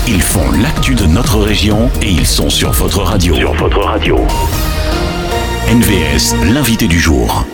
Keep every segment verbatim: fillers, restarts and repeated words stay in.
Ils font l'actu de notre région et ils sont sur votre radio. Sur votre radio. N V S, l'invité du jour.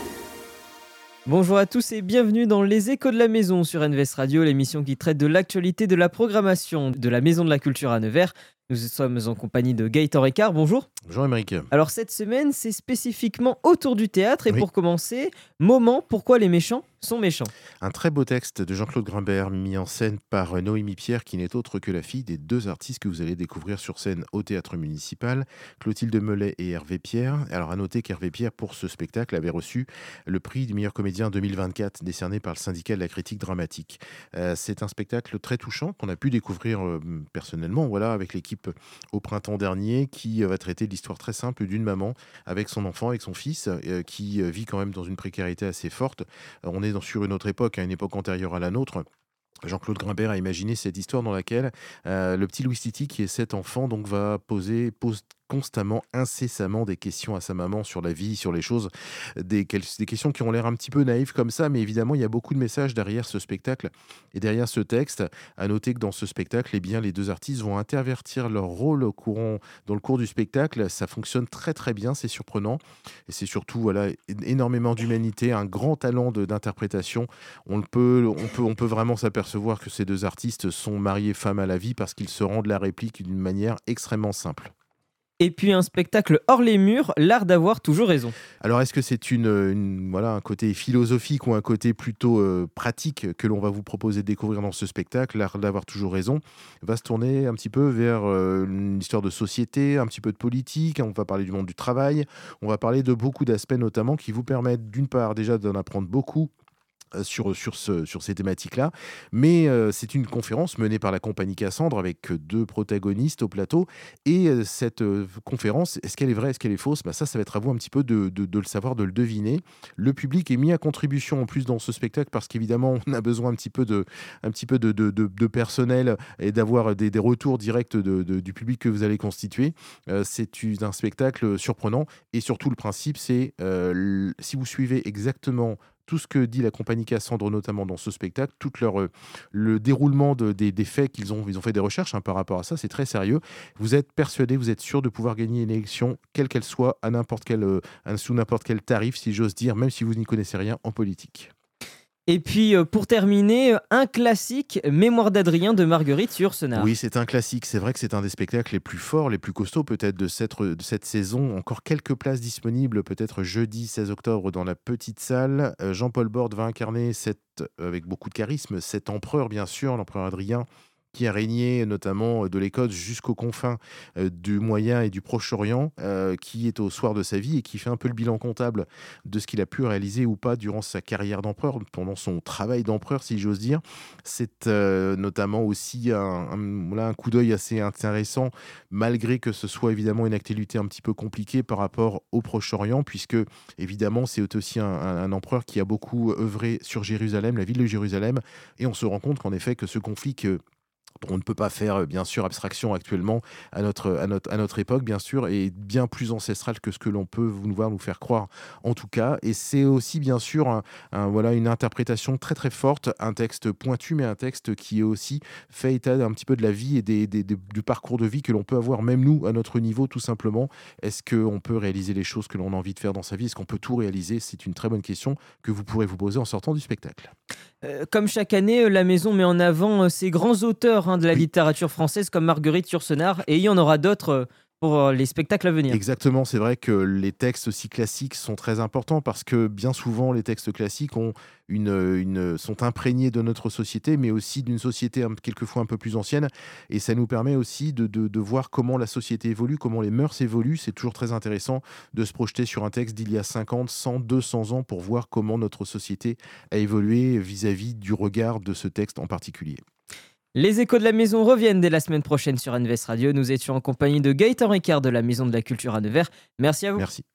Bonjour à tous et bienvenue dans Les Échos de la Maison sur N V S Radio, l'émission qui traite de l'actualité de la programmation de la Maison de la Culture à Nevers. Nous sommes en compagnie de Gaëtan Ricard, bonjour. Bonjour Émeric. Alors cette semaine, c'est spécifiquement autour du théâtre et Oui. pour commencer, Moment, pourquoi les méchants sont méchants. Un très beau texte de Jean-Claude Grimbert mis en scène par Noémie Pierre qui n'est autre que la fille des deux artistes que vous allez découvrir sur scène au Théâtre Municipal, Clotilde Mellet et Hervé Pierre. Alors à noter qu'Hervé Pierre pour ce spectacle avait reçu le prix du meilleur comédien deux mille vingt-quatre décerné par le syndicat de la critique dramatique. Euh, c'est un spectacle très touchant qu'on a pu découvrir euh, personnellement voilà, avec l'équipe au printemps dernier qui euh, va traiter de l'histoire très simple d'une maman avec son enfant, avec son fils euh, qui euh, vit quand même dans une précarité assez forte. Euh, on est dans, sur une autre époque, à une époque antérieure à la nôtre. Jean-Claude Grimbert a imaginé cette histoire dans laquelle euh, le petit Louis Titi, qui est cet enfant, donc va poser pose constamment, incessamment des questions à sa maman sur la vie, sur les choses, des, des questions qui ont l'air un petit peu naïves comme ça, mais évidemment il y a beaucoup de messages derrière ce spectacle et derrière ce texte. À noter que dans ce spectacle, eh bien, les deux artistes vont intervertir leur rôle au courant, dans le cours du spectacle. Ça fonctionne très très bien, c'est surprenant et c'est surtout voilà, énormément d'humanité, un grand talent de, d'interprétation. On peut, on, peut, on peut vraiment s'apercevoir que ces deux artistes sont mariés femme à la vie parce qu'ils se rendent la réplique d'une manière extrêmement simple. Et puis un spectacle hors les murs, l'art d'avoir toujours raison. Alors est-ce que c'est une, une, voilà, un côté philosophique ou un côté plutôt euh, pratique que l'on va vous proposer de découvrir dans ce spectacle? L'art d'avoir toujours raison va se tourner un petit peu vers euh, une histoire de société, un petit peu de politique, on va parler du monde du travail, on va parler de beaucoup d'aspects notamment qui vous permettent d'une part déjà d'en apprendre beaucoup Sur, sur, ce, sur ces thématiques-là. Mais euh, c'est une conférence menée par la compagnie Cassandre avec deux protagonistes au plateau. Et euh, cette euh, conférence, est-ce qu'elle est vraie, est-ce qu'elle est fausse? bah Ça, ça va être à vous un petit peu de, de, de le savoir, de le deviner. Le public est mis à contribution en plus dans ce spectacle parce qu'évidemment, on a besoin un petit peu de, un petit peu de, de, de, de personnel et d'avoir des, des retours directs de, de, du public que vous allez constituer. Euh, c'est un spectacle surprenant. Et surtout, le principe, c'est euh, l- si vous suivez exactement tout ce que dit la compagnie Cassandre, notamment dans ce spectacle, tout leur, euh, le déroulement de, des, des faits qu'ils ont, ils ont fait des recherches hein, par rapport à ça, c'est très sérieux. Vous êtes persuadé, vous êtes sûr de pouvoir gagner une élection, quelle qu'elle soit, à n'importe quel, euh, sous n'importe quel tarif, si j'ose dire, même si vous n'y connaissez rien en politique. Et puis euh, pour terminer, un classique, Mémoire d'Adrien de Marguerite Yourcenar. Oui, c'est un classique. C'est vrai que c'est un des spectacles les plus forts, les plus costauds peut-être de cette, de cette saison. Encore quelques places disponibles, peut-être jeudi seize octobre dans la petite salle. Euh, Jean-Paul Borde va incarner cette, avec beaucoup de charisme cet empereur, bien sûr, l'empereur Adrien, qui a régné notamment de l'Écosse jusqu'aux confins euh, du Moyen et du Proche-Orient, euh, qui est au soir de sa vie et qui fait un peu le bilan comptable de ce qu'il a pu réaliser ou pas durant sa carrière d'empereur, pendant son travail d'empereur, si j'ose dire. C'est euh, notamment aussi un, un, voilà, un coup d'œil assez intéressant, malgré que ce soit évidemment une actualité un petit peu compliquée par rapport au Proche-Orient, puisque évidemment c'est aussi un, un, un empereur qui a beaucoup œuvré sur Jérusalem, la ville de Jérusalem, et on se rend compte qu'en effet que ce conflit que on ne peut pas faire, bien sûr, abstraction actuellement à notre, à notre, à notre époque, bien sûr, et bien plus ancestral que ce que l'on peut vouloir nous faire croire, en tout cas. Et c'est aussi, bien sûr, un, un, voilà, une interprétation très, très forte, un texte pointu, mais un texte qui est aussi fait état un petit peu de la vie et des, des, des, du parcours de vie que l'on peut avoir, même nous, à notre niveau, tout simplement. Est-ce qu'on peut réaliser les choses que l'on a envie de faire dans sa vie? Est-ce qu'on peut tout réaliser? C'est une très bonne question que vous pourrez vous poser en sortant du spectacle. Euh, comme chaque année, la Maison met en avant euh, ces grands auteurs hein, de la oui. littérature française comme Marguerite Yourcenar et il y en aura d'autres euh, pour euh, les spectacles à venir. Exactement, c'est vrai que les textes aussi classiques sont très importants parce que bien souvent les textes classiques ont une, une, sont imprégnés de notre société mais aussi d'une société un, quelquefois un peu plus ancienne et ça nous permet aussi de, de, de voir comment la société évolue, comment les mœurs évoluent. C'est toujours très intéressant de se projeter sur un texte d'il y a cinquante, cent, deux cents ans pour voir comment notre société a évolué vis-à-vis du regard de ce texte en particulier. Les Échos de la Maison reviennent dès la semaine prochaine sur N V S Radio. Nous étions en compagnie de Gaëtan Ricard de la Maison de la Culture à Nevers. Merci à vous. Merci.